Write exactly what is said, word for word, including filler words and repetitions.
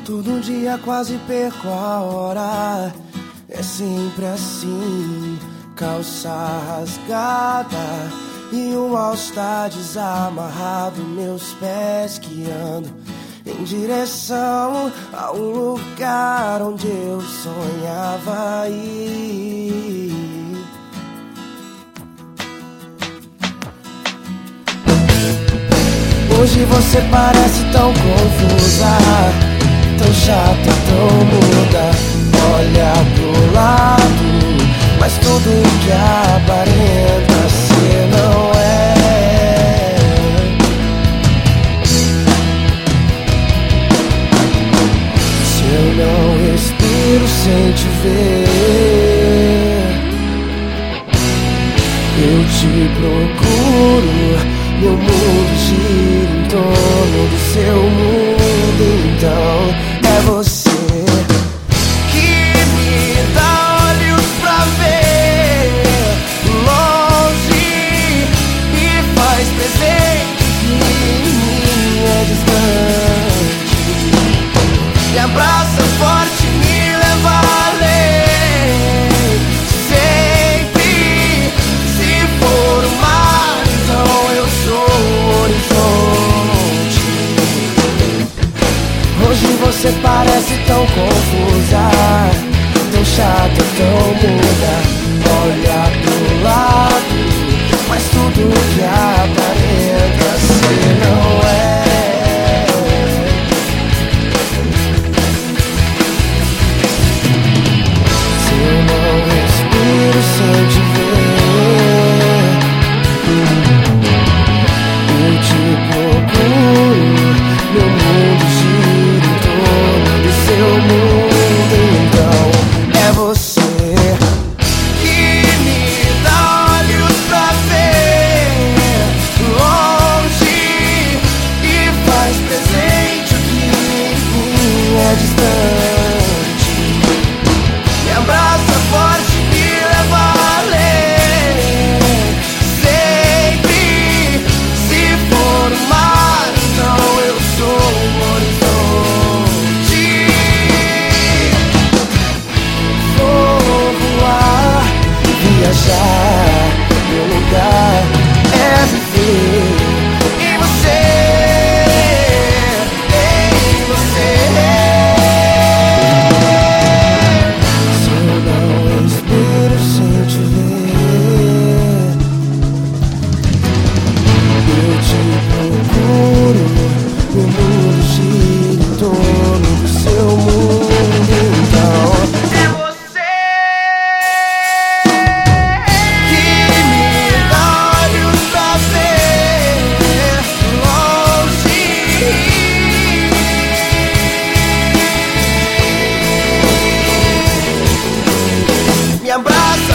Todo dia quase perco a hora. É sempre assim, calça rasgada e um all-star desamarrado, meus pés guiando em direção a um lugar onde eu sonhava ir. Hoje você parece tão confusa, tão chata, tão muda. Olha pro lado, mas tudo que aparenta ser não é. Se eu não respiro sem te ver, eu te procuro. Meu mundo gira em torno do seu mundo, então é você que me dá olhos pra ver longe e faz presente que em mim é distante. Me abraça forte, me leva além, sempre. Se for o mar, então eu sou o horizonte. Hoje você parece tão confusa, tão chata, tão muda. Olha pro lado, mas tudo que aparenta ser não é. Se eu não respiro sem te ver, eu te procuro. Meu mundo gira em torno do seu mundo, então é você que me dá olhos pra ver longe e faz presente o que em mim é distante. Me abraça forte, me leva além, sempre. Se for o mar, então eu sou o horizonte. Vou voar, viajar, meu lugar é viver em você, em você. Se eu não respiro sem te ver, eu te procuro. Meu mundo gira em torno do seu mundo, então é você que me dá olhos pra ver longe. Me abraça